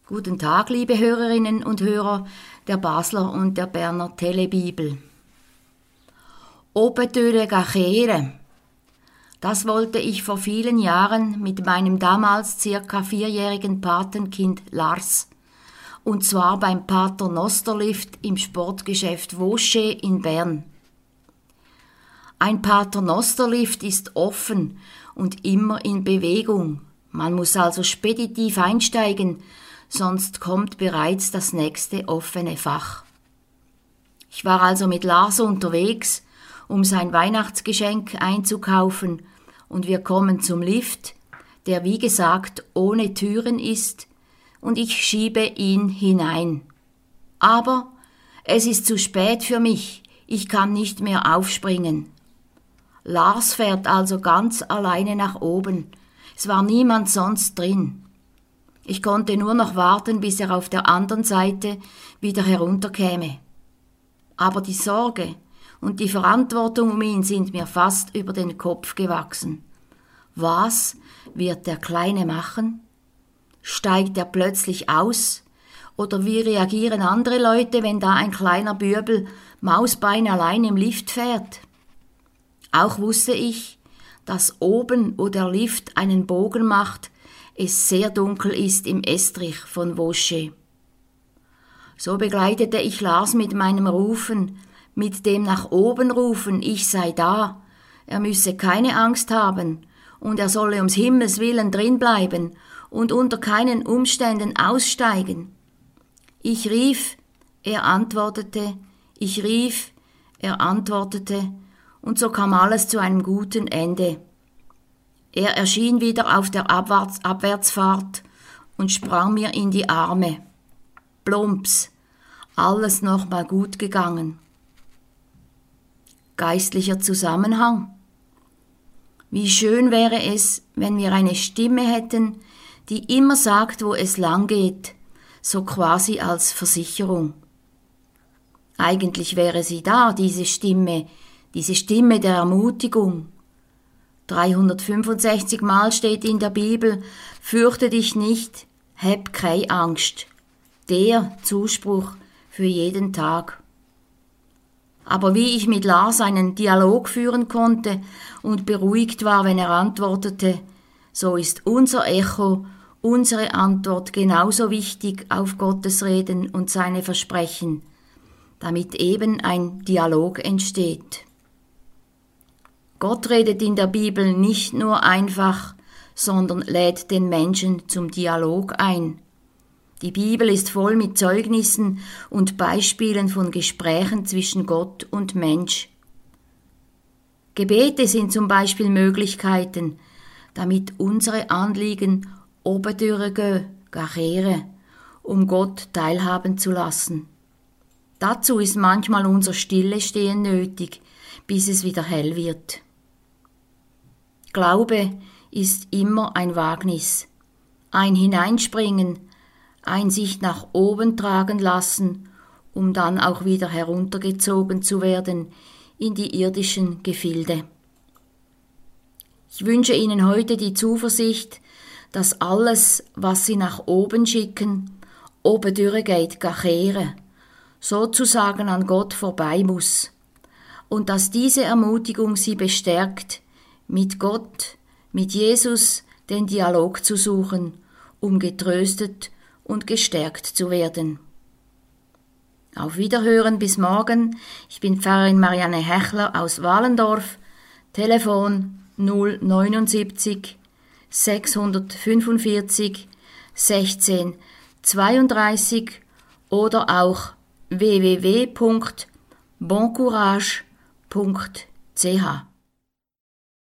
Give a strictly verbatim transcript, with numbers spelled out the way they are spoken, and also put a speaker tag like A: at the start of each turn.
A: Guten Tag, liebe Hörerinnen und Hörer der Basler und der Berner Telebibel. Obetöle gachere. Das wollte ich vor vielen Jahren mit meinem damals circa vierjährigen Patenkind Lars. Und zwar beim Pater Nosterlift im Sportgeschäft Vaucher in Bern. Ein Pater Nosterlift ist offen und immer in Bewegung. Man muss also speditiv einsteigen, sonst kommt bereits das nächste offene Fach. Ich war also mit Lars unterwegs, um sein Weihnachtsgeschenk einzukaufen, und wir kommen zum Lift, der wie gesagt ohne Türen ist, und ich schiebe ihn hinein. Aber es ist zu spät für mich, ich kann nicht mehr aufspringen. Lars fährt also ganz alleine nach oben, es war niemand sonst drin. Ich konnte nur noch warten, bis er auf der anderen Seite wieder herunterkäme. Aber die Sorge und die Verantwortung um ihn sind mir fast über den Kopf gewachsen. Was wird der Kleine machen? Steigt er plötzlich aus? Oder wie reagieren andere Leute, wenn da ein kleiner Bürbel Mausbein allein im Lift fährt? Auch wusste ich, dass oben, wo der Lift einen Bogen macht, es sehr dunkel ist im Estrich von Vaucher. So begleitete ich Lars mit meinem Rufen, mit dem nach oben rufen, ich sei da, er müsse keine Angst haben und er solle ums Himmels willen drinbleiben und unter keinen Umständen aussteigen. Ich rief, er antwortete, ich rief, er antwortete, und so kam alles zu einem guten Ende. Er erschien wieder auf der Abwärts- Abwärtsfahrt und sprang mir in die Arme. Plumps, alles nochmal gut gegangen. Geistlicher Zusammenhang. Wie schön wäre es, wenn wir eine Stimme hätten, die immer sagt, wo es lang geht, so quasi als Versicherung. Eigentlich wäre sie da, diese Stimme, diese Stimme der Ermutigung. dreihundertfünfundsechzig Mal steht in der Bibel, fürchte dich nicht, hab keine Angst. Der Zuspruch für jeden Tag. Aber wie ich mit Lars einen Dialog führen konnte und beruhigt war, wenn er antwortete, so ist unser Echo, unsere Antwort genauso wichtig auf Gottes Reden und seine Versprechen, damit eben ein Dialog entsteht. Gott redet in der Bibel nicht nur einfach, sondern lädt den Menschen zum Dialog ein. Die Bibel ist voll mit Zeugnissen und Beispielen von Gesprächen zwischen Gott und Mensch. Gebete sind zum Beispiel Möglichkeiten, damit unsere Anliegen obedürge gachere, um Gott teilhaben zu lassen. Dazu ist manchmal unser Stillestehen nötig, bis es wieder hell wird. Glaube ist immer ein Wagnis, ein Hineinspringen, ein sich nach oben tragen lassen, um dann auch wieder heruntergezogen zu werden in die irdischen Gefilde. Ich wünsche Ihnen heute die Zuversicht, dass alles, was Sie nach oben schicken, obedüre geht gachere, sozusagen an Gott vorbei muss, und dass diese Ermutigung Sie bestärkt, mit Gott, mit Jesus den Dialog zu suchen, um getröstet und gestärkt zu werden. Auf Wiederhören bis morgen. Ich bin Pfarrerin Marianne Hechler aus Wahlendorf. Telefon null neunundsiebzig sechshundertfünfundvierzig sechzehn zweiunddreißig oder auch w w w punkt boncourage punkt c h.